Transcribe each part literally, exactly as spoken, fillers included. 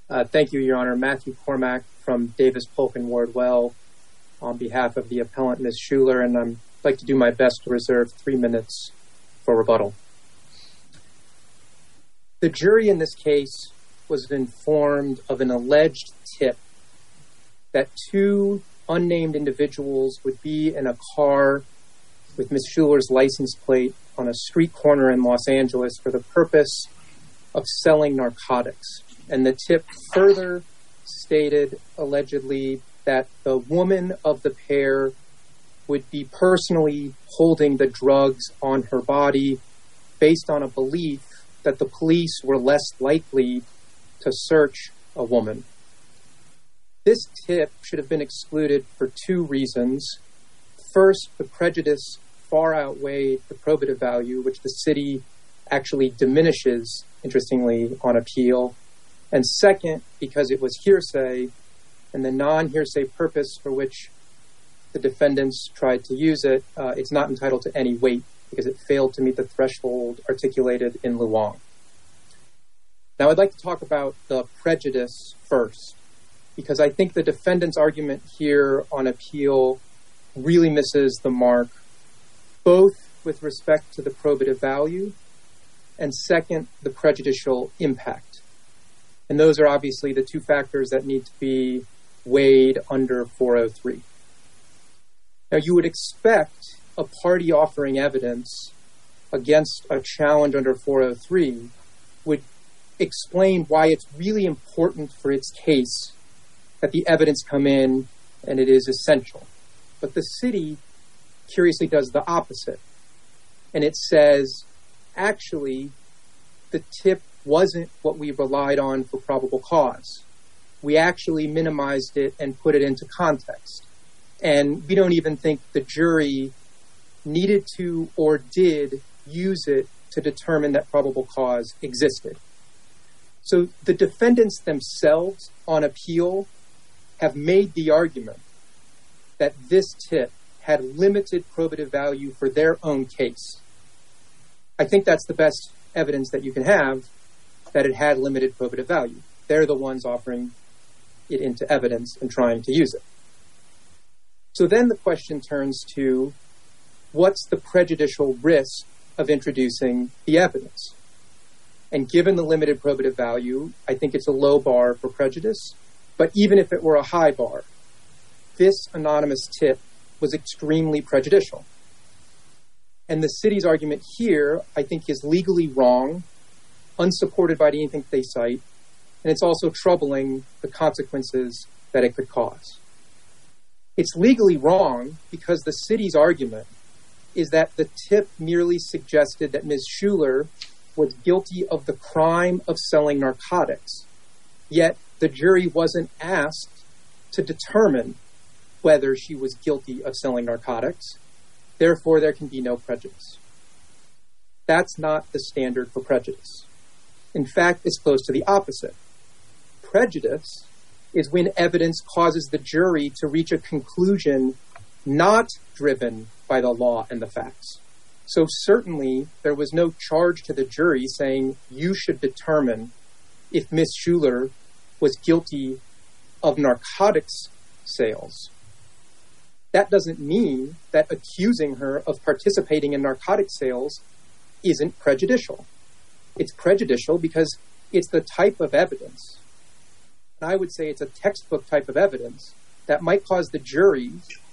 Uh, thank you, Your Honor. Matthew Cormack from Davis Polk and Wardwell on behalf of the appellant, Miz Shuler, and I'd like to do my best to reserve three minutes for rebuttal. The jury in this case was informed of an alleged tip that two unnamed individuals would be in a car with Miz Shuler's license plate on a street corner in Los Angeles for the purpose of selling narcotics. And the tip further stated, allegedly, that the woman of the pair would be personally holding the drugs on her body based on a belief that the police were less likely to search a woman. This tip should have been excluded for two reasons. First, the prejudice far outweighed the probative value, which the city actually diminishes, interestingly, on appeal. And second, because it was hearsay, and the non-hearsay purpose for which the defendants tried to use it, uh, it's not entitled to any weight because it failed to meet the threshold articulated in Luong. Now, I'd like to talk about the prejudice first, because I think the defendant's argument here on appeal really misses the mark, both with respect to the probative value and second, the prejudicial impact. And those are obviously the two factors that need to be weighed under four oh three. Now, you would expect a party offering evidence against a challenge under four oh three would explain why it's really important for its case that the evidence come in and it is essential. But the city curiously does the opposite. And it says, actually, the tip wasn't what we relied on for probable cause. We actually minimized it and put it into context. And we don't even think the jury needed to or did use it to determine that probable cause existed. So the defendants themselves on appeal have made the argument that this tip had limited probative value for their own case. I think that's the best evidence that you can have that it had limited probative value. They're the ones offering it into evidence and trying to use it. So then the question turns to, what's the prejudicial risk of introducing the evidence? And given the limited probative value, I think it's a low bar for prejudice. But even if it were a high bar, this anonymous tip was extremely prejudicial. And the city's argument here, I think, is legally wrong, unsupported by anything they cite, and it's also troubling the consequences that it could cause. It's legally wrong because the city's argument is that the tip merely suggested that Miz Shuler was guilty of the crime of selling narcotics, yet the jury wasn't asked to determine whether she was guilty of selling narcotics. Therefore, there can be no prejudice. That's not the standard for prejudice. In fact, it's close to the opposite. Prejudice is when evidence causes the jury to reach a conclusion not driven by the law and the facts. So certainly, there was no charge to the jury saying you should determine if Miz Shuler was guilty of narcotics sales. That doesn't mean that accusing her of participating in narcotics sales isn't prejudicial. It's prejudicial because it's the type of evidence, and I would say it's a textbook type of evidence, that might cause the jury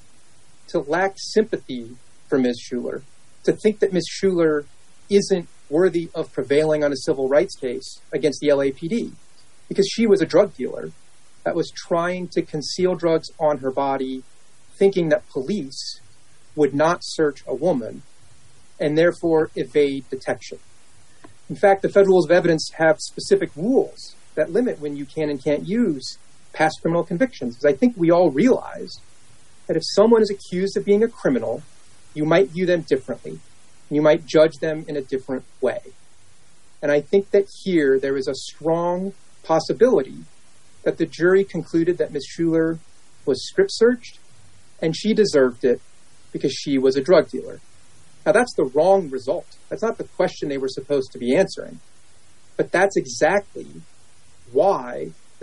to lack sympathy for Miz Shuler, to think that Miz Shuler isn't worthy of prevailing on a civil rights case against the L A P D, because she was a drug dealer that was trying to conceal drugs on her body, thinking that police would not search a woman and therefore evade detection. In fact, the Federal Rules of Evidence have specific rules that limit when you can and can't use past criminal convictions. Because I think we all realize that if someone is accused of being a criminal, you might view them differently. You might judge them in a different way. And I think that here there is a strong possibility that the jury concluded that Miz Shuler was strip searched and she deserved it because she was a drug dealer. Now, that's the wrong result. That's not the question they were supposed to be answering. But that's exactly why the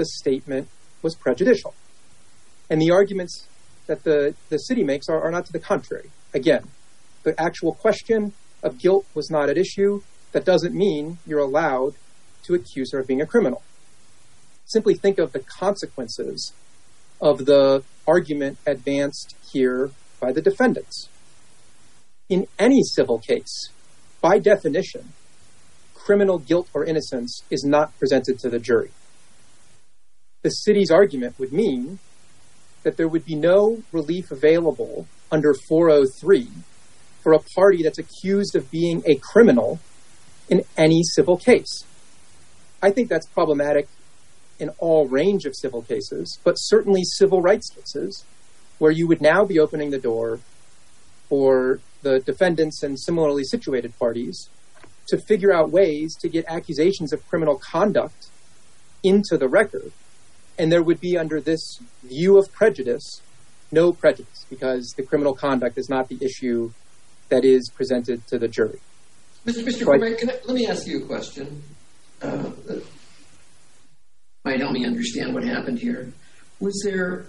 the statement was prejudicial. And the arguments that the, the city makes are, are not to the contrary. Again, the actual question of guilt was not at issue. That doesn't mean you're allowed to accuse her of being a criminal. Simply think of the consequences of the argument advanced here by the defendants. In any civil case, by definition, criminal guilt or innocence is not presented to the jury. The city's argument would mean that there would be no relief available under four oh three for a party that's accused of being a criminal in any civil case. I think that's problematic in all range of civil cases, but certainly civil rights cases, where you would now be opening the door for the defendants and similarly situated parties to figure out ways to get accusations of criminal conduct into the record. And there would be, under this view of prejudice, no prejudice, because the criminal conduct is not the issue that is presented to the jury. Mister Mister So Cormack, I, can I, let me ask you a question. Uh, that might help me understand what happened here. Was there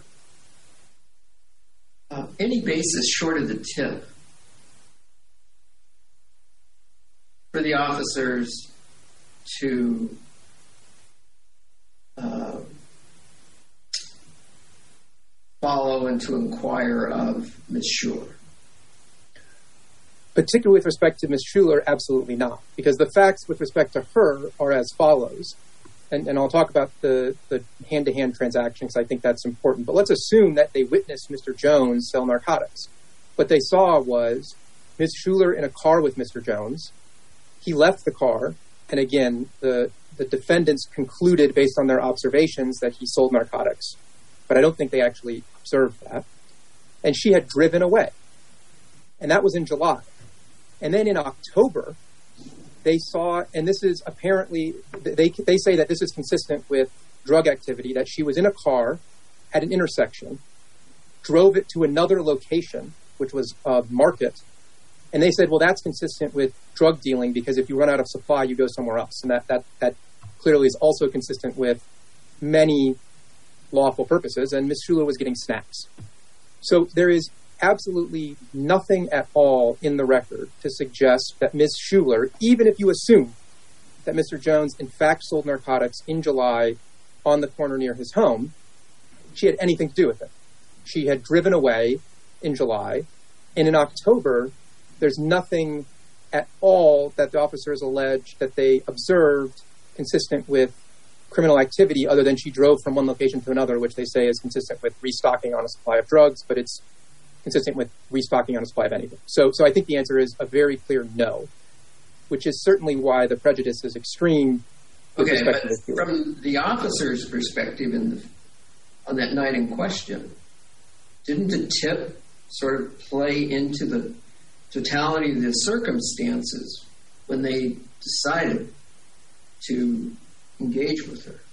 uh, any basis short of the tip for the officers to uh, follow and to inquire of Miz Schuler? Particularly with respect to Miz Schuler, absolutely not, because the facts with respect to her are as follows. And, and I'll talk about the, the hand-to-hand transaction because I think that's important. But let's assume that they witnessed Mister Jones sell narcotics. What they saw was Miz Schuler in a car with Mister Jones. He left the car, and again, the, the defendants concluded based on their observations that he sold narcotics. But I don't think they actually observed that. And she had driven away. And that was in July. And then in October, they saw, and this is apparently, they they say that this is consistent with drug activity, that she was in a car at an intersection, drove it to another location, which was a market, and they said, well, that's consistent with drug dealing because if you run out of supply, you go somewhere else. And that that that clearly is also consistent with many lawful purposes, and Miz Schuler was getting snacks. So there is absolutely nothing at all in the record to suggest that Miz Schuler, even if you assume that Mister Jones in fact sold narcotics in July on the corner near his home, she had anything to do with it. She had driven away in July, and in October, there's nothing at all that the officers allege that they observed consistent with criminal activity other than she drove from one location to another, which they say is consistent with restocking on a supply of drugs, but it's consistent with restocking on a supply of anything. So so I think the answer is a very clear no, which is certainly why the prejudice is extreme. Okay, but from the officer's perspective in the, on that night in question, didn't the tip sort of play into the totality of the circumstances when they decided to engage with her?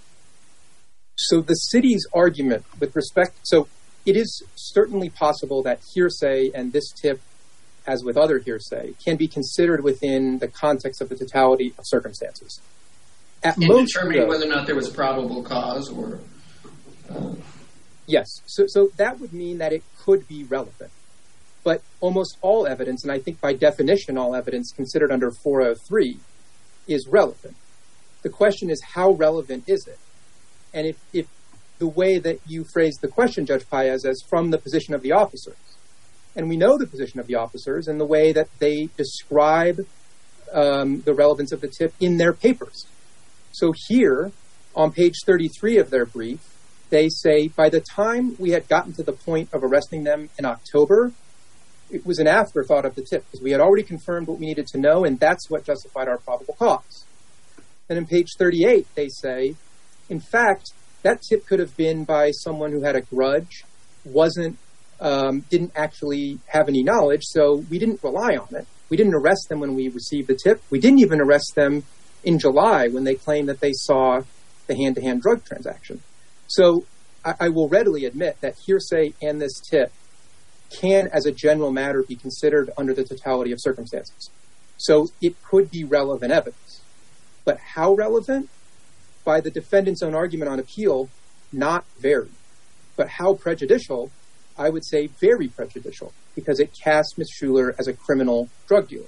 So the city's argument with respect... So it is certainly possible that hearsay and this tip, as with other hearsay, can be considered within the context of the totality of circumstances. At in most, determining though, whether or not there was probable cause or... Uh... Yes. So, so that would mean that it could be relevant. But almost all evidence, and I think by definition all evidence considered under four oh three, is relevant. The question is, how relevant is it? And if, if the way that you phrased the question, Judge Paez, as from the position of the officers, and we know the position of the officers and the way that they describe um, the relevance of the tip in their papers. So here, on page thirty-three of their brief, they say, by the time we had gotten to the point of arresting them in October, it was an afterthought of the tip, because we had already confirmed what we needed to know, and that's what justified our probable cause. And in page thirty-eight, they say, in fact, that tip could have been by someone who had a grudge, wasn't, um, didn't actually have any knowledge, so we didn't rely on it. We didn't arrest them when we received the tip. We didn't even arrest them in July when they claimed that they saw the hand-to-hand drug transaction. So I, I will readily admit that hearsay and this tip can, as a general matter, be considered under the totality of circumstances. So it could be relevant evidence. But how relevant? by the defendant's own argument on appeal, not very. But how prejudicial? I would say very prejudicial, because it casts Miz Schuler as a criminal drug dealer.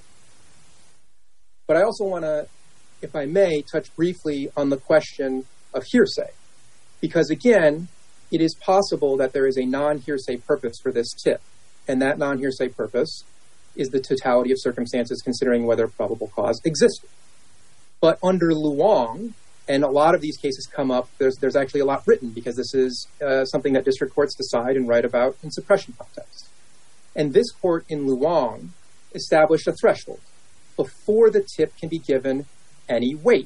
But I also want to, if I may, touch briefly on the question of hearsay. Because again, it is possible that there is a non-hearsay purpose for this tip. And that non-hearsay purpose is the totality of circumstances considering whether probable cause existed. But under Luong, and a lot of these cases come up, there's there's actually a lot written because this is uh, something that district courts decide and write about in suppression contexts. And this court in Luong established a threshold before the tip can be given any weight.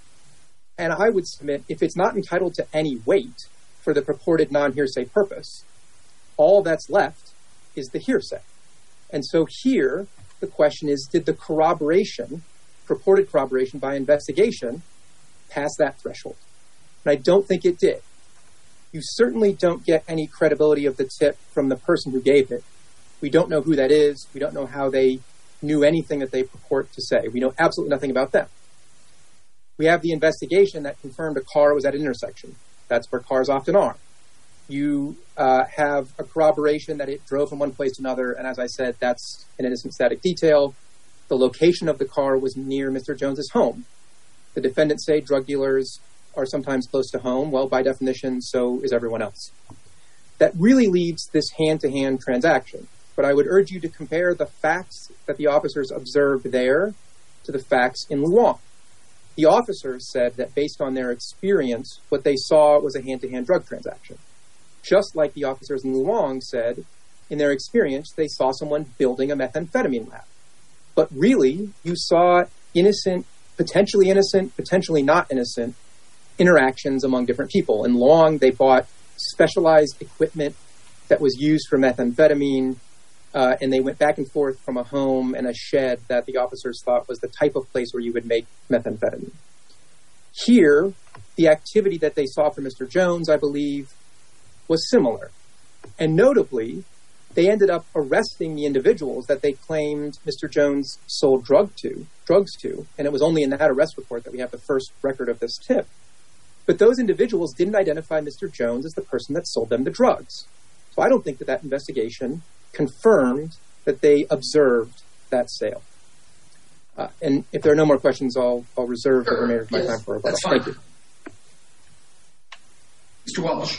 And I would submit, if it's not entitled to any weight for the purported non-hearsay purpose, all that's left is the hearsay. And so here, the question is, did the corroboration, purported corroboration by investigation, pass that threshold? And I don't think it did. You certainly don't get any credibility of the tip from the person who gave it. We don't know who that is. We don't know how they knew anything that they purport to say. We know absolutely nothing about them. We have the investigation that confirmed a car was at an intersection. That's where cars often are. You uh, have a corroboration that it drove from one place to another, and as I said, that's an innocent static detail. The location of the car was near Mister Jones's home. The defendants say drug dealers are sometimes close to home. Well, by definition, so is everyone else. That really leaves this hand-to-hand transaction. But I would urge you to compare the facts that the officers observed there to the facts in Luong. The officers said that based on their experience, what they saw was a hand-to-hand drug transaction. Just like the officers in Luong said, in their experience, they saw someone building a methamphetamine lab. But really, you saw innocent, potentially innocent, potentially not innocent interactions among different people. In Luong, they bought specialized equipment that was used for methamphetamine, uh, and they went back and forth from a home and a shed that the officers thought was the type of place where you would make methamphetamine. Here, the activity that they saw from Mister Jones, I believe, was similar. And notably, they ended up arresting the individuals that they claimed Mister Jones sold drug to, drugs to, and it was only in that arrest report that we have the first record of this tip. But those individuals didn't identify Mister Jones as the person that sold them the drugs. So I don't think that that investigation confirmed that they observed that sale. Uh, and if there are no more questions, I'll, I'll reserve sure. the remainder of my yes, time for rebuttal. Thank you. Mister Welch.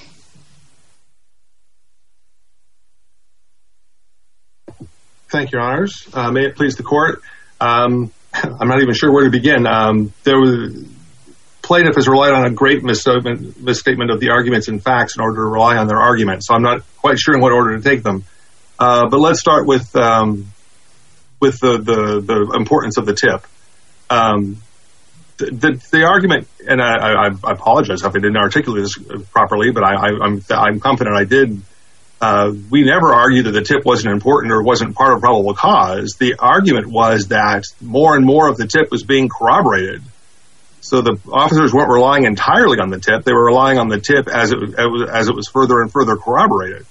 Thank you, Your Honors. Uh, may it please the court. Um, I'm not even sure where to begin. Um, there was, plaintiff has relied on a great misstatement, misstatement of the arguments and facts in order to rely on their argument, so I'm not quite sure in what order to take them. Uh, but let's start with um, with the, the, the importance of the tip. Um, the, the, the argument, and I, I, I apologize if I didn't articulate this properly, but I, I, I'm, I'm confident I did. Uh, we never argued that the tip wasn't important or wasn't part of probable cause. The argument was that more and more of the tip was being corroborated. So the officers weren't relying entirely on the tip. They were relying on the tip as it, as it was further and further corroborated.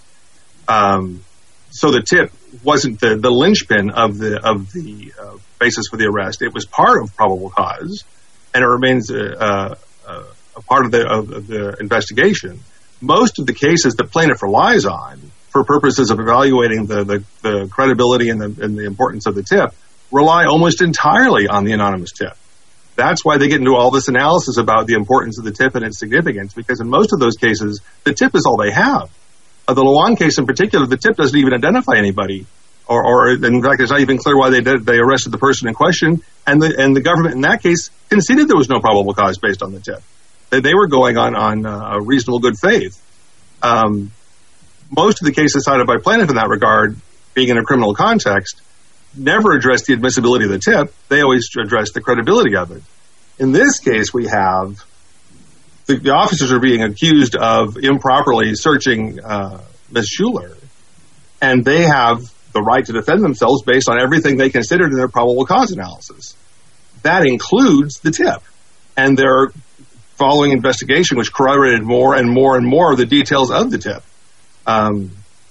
Um, so the tip wasn't the, the linchpin of the of the uh, basis for the arrest. It was part of probable cause, and it remains a, a, a part of the, of, of the investigation. Most of the cases that plaintiff relies on for purposes of evaluating the, the, the credibility and the, and the importance of the tip rely almost entirely on the anonymous tip. That's why they get into all this analysis about the importance of the tip and its significance, because in most of those cases, the tip is all they have. Uh, the Luong case in particular, the tip doesn't even identify anybody, or, or in fact, it's not even clear why they did, they arrested the person in question, and the and the government in that case conceded there was no probable cause based on the tip. They, they were going on on uh, reasonable good faith. Um, most of the cases cited by plaintiff in that regard, being in a criminal context, never addressed the admissibility of the tip. They always addressed the credibility of it. In this case, we have the, the officers are being accused of improperly searching uh, Miz Schuler, and they have the right to defend themselves based on everything they considered in their probable cause analysis. That includes the tip, and their following investigation, which corroborated more and more and more of the details of the tip. Um,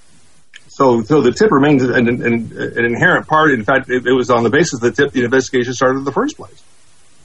So, so the tip remains an, an, an inherent part. In fact, it, it was on the basis of the tip the investigation started in the first place.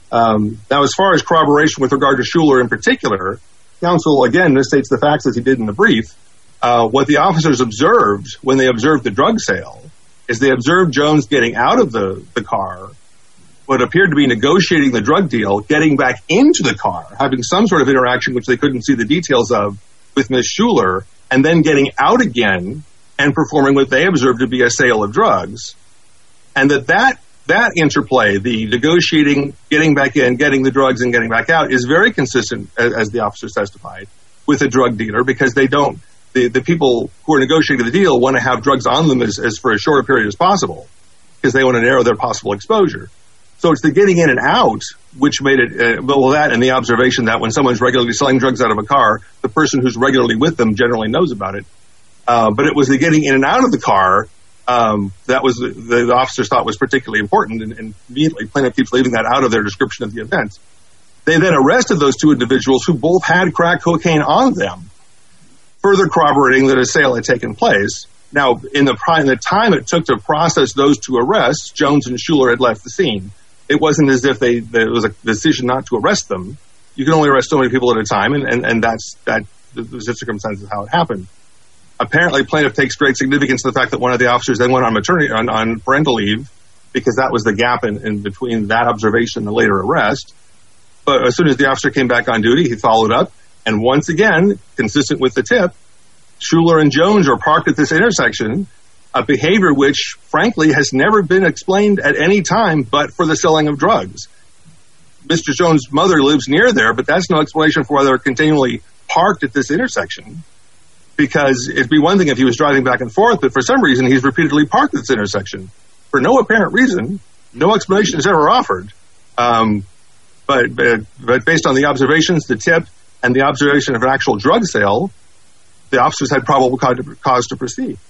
Um, now, as far as corroboration with regard to Schuler in particular, counsel, again, misstates the facts as he did in the brief. Uh, what the officers observed when they observed the drug sale is they observed Jones getting out of the, the car, what appeared to be negotiating the drug deal, getting back into the car, having some sort of interaction which they couldn't see the details of with Miz Schuler, and then getting out again and performing what they observed to be a sale of drugs. And that that, that interplay, the negotiating, getting back in, getting the drugs and getting back out, is very consistent, as, as the officers testified, with a drug dealer, because they don't, the, the people who are negotiating the deal want to have drugs on them as, as for as short a period as possible, because they want to narrow their possible exposure. So it's the getting in and out which made it, uh, well, that and the observation that when someone's regularly selling drugs out of a car, the person who's regularly with them generally knows about it. Uh, but it was the getting in and out of the car um, that was the, the officers thought was particularly important, and, and immediately plaintiff keeps leaving that out of their description of the event. They then arrested those two individuals who both had crack cocaine on them, further corroborating that a sale had taken place. Now, in the, in the time it took to process those two arrests, Jones and Schuler had left the scene. It wasn't as if they there was a decision not to arrest them. You can only arrest so many people at a time, and, and, and that's that the circumstances of how it happened. Apparently, plaintiff takes great significance to the fact that one of the officers then went on maternity on, on parental leave, because that was the gap in, in between that observation and the later arrest. But as soon as the officer came back on duty, he followed up, and once again, consistent with the tip, Schuler and Jones are parked at this intersection, a behavior which, frankly, has never been explained at any time but for the selling of drugs. Mister Jones' mother lives near there, but that's no explanation for why they're continually parked at this intersection, because it'd be one thing if he was driving back and forth, but for some reason he's repeatedly parked at this intersection. For no apparent reason, no explanation is ever offered. Um, but, but, but based on the observations, the tip, and the observation of an actual drug sale, the officers had probable cause to proceed.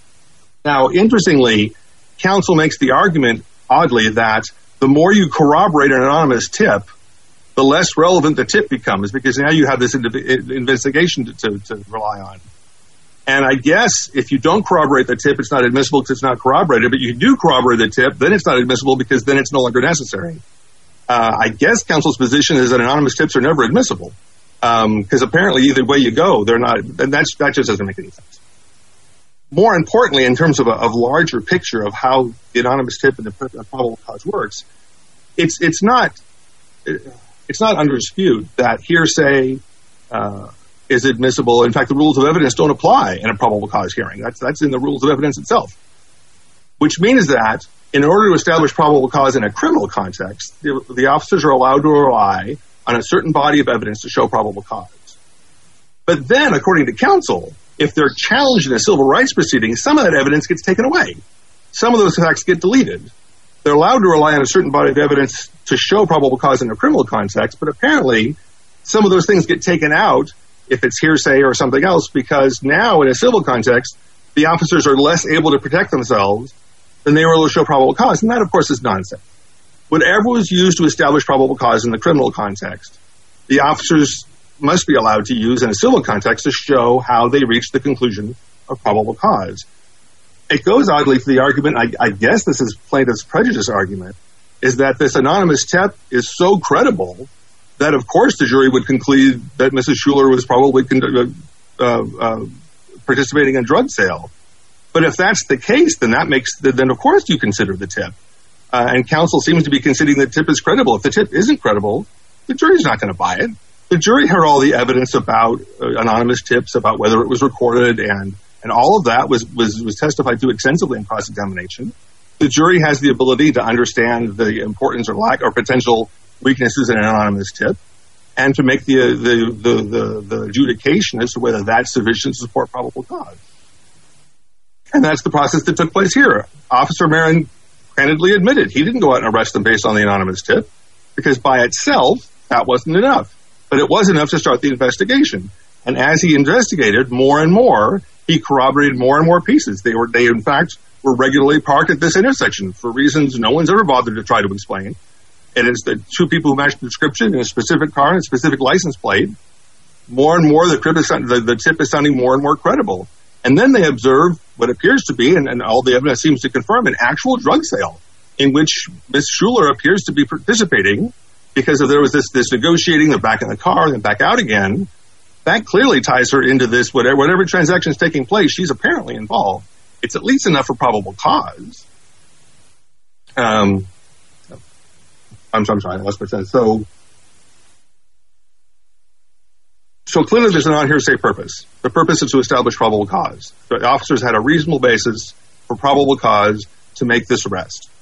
Now, interestingly, counsel makes the argument, oddly, that the more you corroborate an anonymous tip, the less relevant the tip becomes, because now you have this in- investigation to, to, to rely on. And I guess if you don't corroborate the tip, it's not admissible because it's not corroborated, but you do corroborate the tip, then it's not admissible because then it's no longer necessary. Uh, I guess counsel's position is that anonymous tips are never admissible, because um, apparently either way you go, they're not, and that's, that just doesn't make any sense. More importantly, in terms of a of larger picture of how the anonymous tip and the probable cause works, it's it's not it's not under dispute that hearsay uh, is admissible. In fact, the rules of evidence don't apply in a probable cause hearing. That's that's in the rules of evidence itself. Which means that in order to establish probable cause in a criminal context, the, the officers are allowed to rely on a certain body of evidence to show probable cause. But then, according to counsel, if they're challenged in a civil rights proceeding, some of that evidence gets taken away. Some of those facts get deleted. They're allowed to rely on a certain body of evidence to show probable cause in a criminal context, but apparently some of those things get taken out if it's hearsay or something else, because now in a civil context, the officers are less able to protect themselves than they were able to show probable cause. And that, of course, is nonsense. Whatever was used to establish probable cause in the criminal context, the officers must be allowed to use in a civil context to show how they reached the conclusion of probable cause. It goes oddly to the argument, I, I guess this is plaintiff's prejudice argument, is that this anonymous tip is so credible that, of course, the jury would conclude that Missus Schuler was probably con- uh, uh, participating in drug sale. But if that's the case, then that makes, then of course you consider the tip. Uh, and counsel seems to be considering the tip is credible. If the tip isn't credible, the jury's not going to buy it. The jury heard all the evidence about uh, anonymous tips, about whether it was recorded, and, and all of that was, was, was testified to extensively in cross-examination. The jury has the ability to understand the importance or lack or potential weaknesses in an anonymous tip, and to make the, the, the, the, the adjudication as to whether that's sufficient to support probable cause. And that's the process that took place here. Officer Marin candidly admitted he didn't go out and arrest them based on the anonymous tip, because by itself, that wasn't enough. But it was enough to start the investigation. And as he investigated more and more, he corroborated more and more pieces. They were, they in fact, were regularly parked at this intersection for reasons no one's ever bothered to try to explain. And it's the two people who matched the description in a specific car and a specific license plate. More and more, the, tip is, the, the tip is sounding more and more credible. And then they observe what appears to be, and, and all the evidence seems to confirm, an actual drug sale in which Miss Schuler appears to be participating, Because if there was this this negotiating, they're back in the car, then back out again, that clearly ties her into this, whatever, whatever transaction is taking place, she's apparently involved. It's at least enough for probable cause. Um, I'm, I'm sorry, I lost my sense. So, so clearly there's a non-hearsay purpose. The purpose is to establish probable cause. The officers had a reasonable basis for probable cause to make this arrest.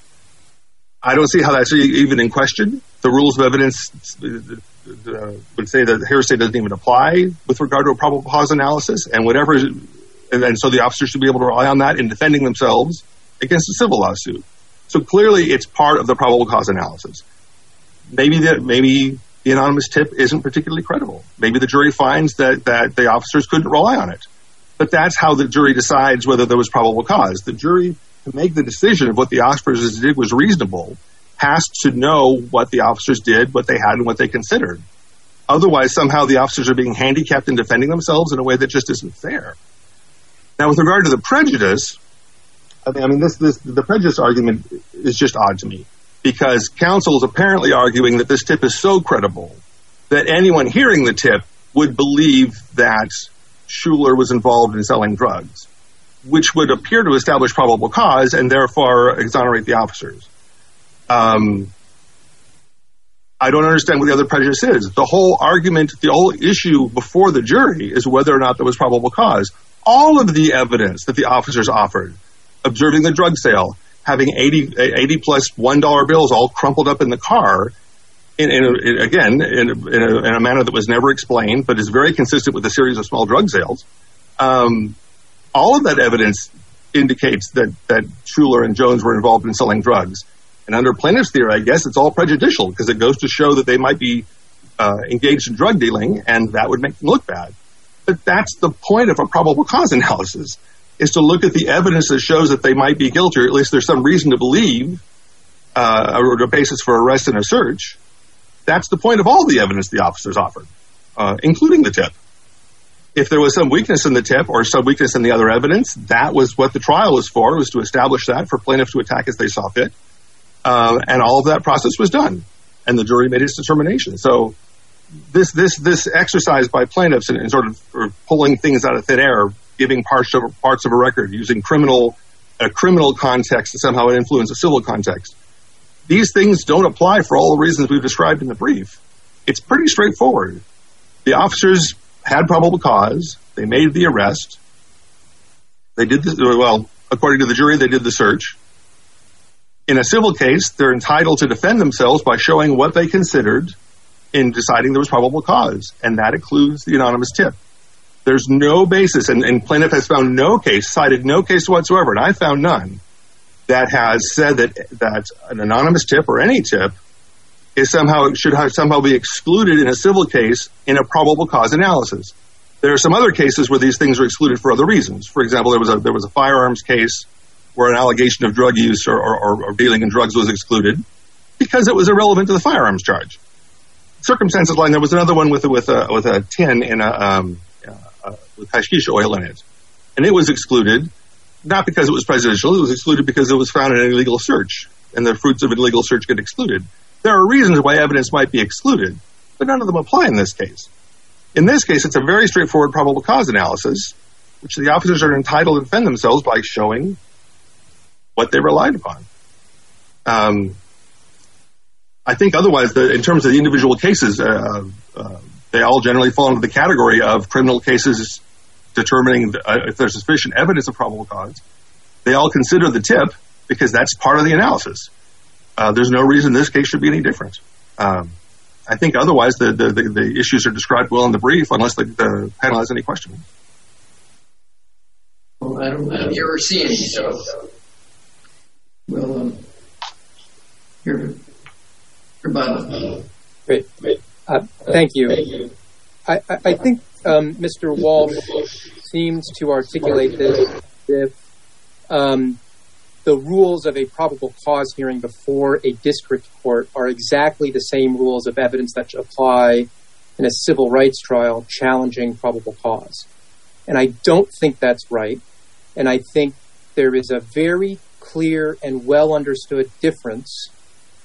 I don't see how that's even in question. The rules of evidence uh, would say that hearsay doesn't even apply with regard to a probable cause analysis, and whatever, and, and so the officers should be able to rely on that in defending themselves against a civil lawsuit. So clearly, it's part of the probable cause analysis. Maybe that maybe the anonymous tip isn't particularly credible. Maybe the jury finds that that the officers couldn't rely on it, but that's how the jury decides whether there was probable cause. The jury, to make the decision of what the officers did was reasonable, has to know what the officers did, what they had, and what they considered. Otherwise, somehow the officers are being handicapped in defending themselves in a way that just isn't fair. Now, with regard to the prejudice, I mean, I mean this, this, the prejudice argument is just odd to me, because counsel is apparently arguing that this tip is so credible that anyone hearing the tip would believe that Schuler was involved in selling drugs, which would appear to establish probable cause and therefore exonerate the officers. Um, I don't understand what the other prejudice is. The whole argument, the whole issue before the jury is whether or not there was probable cause. All of the evidence that the officers offered, observing the drug sale, having eighty, eighty plus one dollar bills all crumpled up in the car, in, in, a, in again, in a, in, a, in a manner that was never explained, but is very consistent with a series of small drug sales. Um, all of that evidence indicates that, that Schuler and Jones were involved in selling drugs. And under plaintiff's theory, I guess it's all prejudicial because it goes to show that they might be uh, engaged in drug dealing, and that would make them look bad. But that's the point of a probable cause analysis, is to look at the evidence that shows that they might be guilty, or at least there's some reason to believe, uh, or a basis for arrest and a search. That's the point of all the evidence the officers offered, uh, including the tip. If there was some weakness in the tip or some weakness in the other evidence, that was what the trial was for, was to establish that, for plaintiffs to attack as they saw fit. Uh, and all of that process was done, and the jury made its determination. So this this this exercise by plaintiffs in, in sort of or pulling things out of thin air, giving parts of parts of a record, using criminal a criminal context to somehow influence a civil context, these things don't apply for all the reasons we've described in the brief. It's pretty straightforward. The officers had probable cause. They made the arrest. They did this, well, according to the jury, they did the search. In a civil case, they're entitled to defend themselves by showing what they considered in deciding there was probable cause, and that includes the anonymous tip. There's no basis, and, and plaintiff has found no case, cited no case whatsoever, and I found none, that has said that that an anonymous tip or any tip is somehow should have, somehow be excluded in a civil case in a probable cause analysis. There are some other cases where these things are excluded for other reasons. For example, there was a there was a firearms case where an allegation of drug use or, or, or dealing in drugs was excluded because it was irrelevant to the firearms charge. Circumstances like there was another one with a, with a with a tin in a um, uh, with hashish oil in it, and it was excluded not because it was prejudicial. It was excluded because it was found in an illegal search, and the fruits of an illegal search get excluded. There are reasons why evidence might be excluded, but none of them apply in this case. In this case, it's a very straightforward probable cause analysis, which the officers are entitled to defend themselves by showing what they relied upon. Um, I think otherwise, the, in terms of the individual cases, uh, uh, they all generally fall into the category of criminal cases determining the, uh, if there's sufficient evidence of probable cause. They all consider the tip because that's part of the analysis. Uh, there's no reason this case should be any different. Um, I think otherwise the, the, the, the issues are described well in the brief, unless the, the panel has any questions. Well, I don't have ever seen any, so... Well, um, here, here, Bob. Great. Uh, thank you. I, I, I think um, Mister Walsh seems to articulate this if um, the rules of a probable cause hearing before a district court are exactly the same rules of evidence that apply in a civil rights trial challenging probable cause. And I don't think that's right. And I think there is a very clear and well understood difference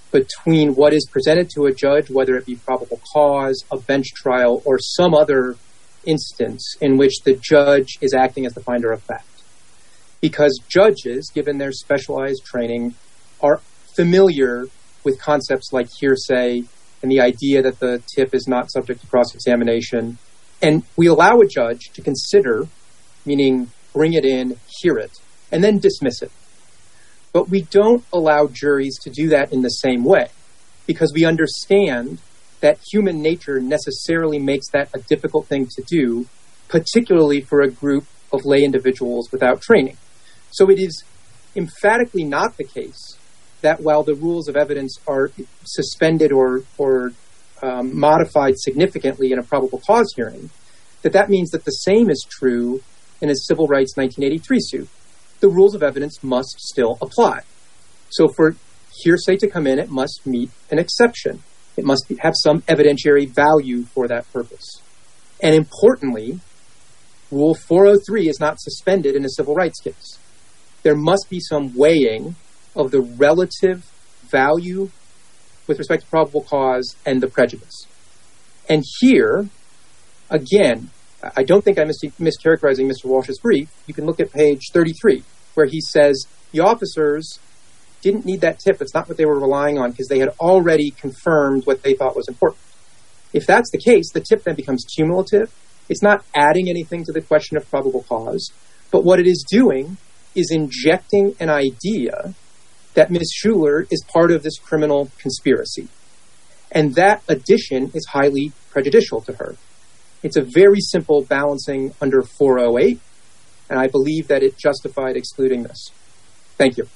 between what is presented to a judge, whether it be probable cause, a bench trial, or some other instance in which the judge is acting as the finder of fact. Because judges, given their specialized training, are familiar with concepts like hearsay and the idea that the tip is not subject to cross-examination. And we allow a judge to consider, meaning bring it in, hear it, and then dismiss it. But we don't allow juries to do that in the same way, because we understand that human nature necessarily makes that a difficult thing to do, particularly for a group of lay individuals without training. So it is emphatically not the case that while the rules of evidence are suspended or, or um, modified significantly in a probable cause hearing, that that means that the same is true in a civil rights nineteen eighty-three suit. The rules of evidence must still apply. So for hearsay to come in, it must meet an exception. It must be, have some evidentiary value for that purpose. And importantly, Rule four oh three is not suspended in a civil rights case. There must be some weighing of the relative value with respect to probable cause and the prejudice. And here, again, I don't think I'm mis- mischaracterizing Mister Walsh's brief. You can look at page thirty-three, where he says the officers didn't need that tip. It's not what they were relying on because they had already confirmed what they thought was important. If that's the case, the tip then becomes cumulative. It's not adding anything to the question of probable cause, but what it is doing is injecting an idea that Miz Shuler is part of this criminal conspiracy. And that addition is highly prejudicial to her. It's a very simple balancing under four oh eight, and I believe that it justified excluding this. Thank you.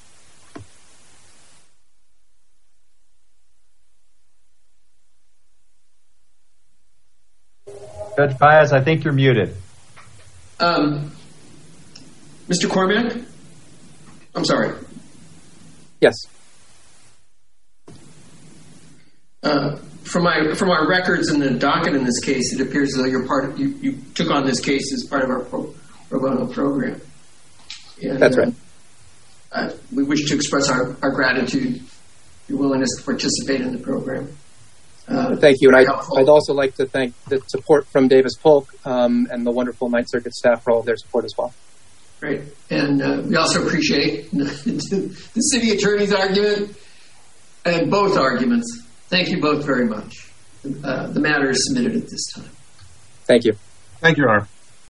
Judge Pius, I think you're muted. Um, Mister Cormack? I'm sorry. Yes. Uh, from my from our records in the docket in this case, it appears as though you're part of, you, you took on this case as part of our pro, pro bono program. And, That's right. Uh, uh, we wish to express our, our gratitude, your willingness to participate in the program. Uh, Thank you. And I'd, I'd also like to thank the support from Davis Polk um, and the wonderful Ninth Circuit staff for all of their support as well. Great. And uh, we also appreciate the, the city attorney's argument and both arguments. Thank you both very much. Uh, the matter is submitted at this time. Thank you. Thank you, Your Honor.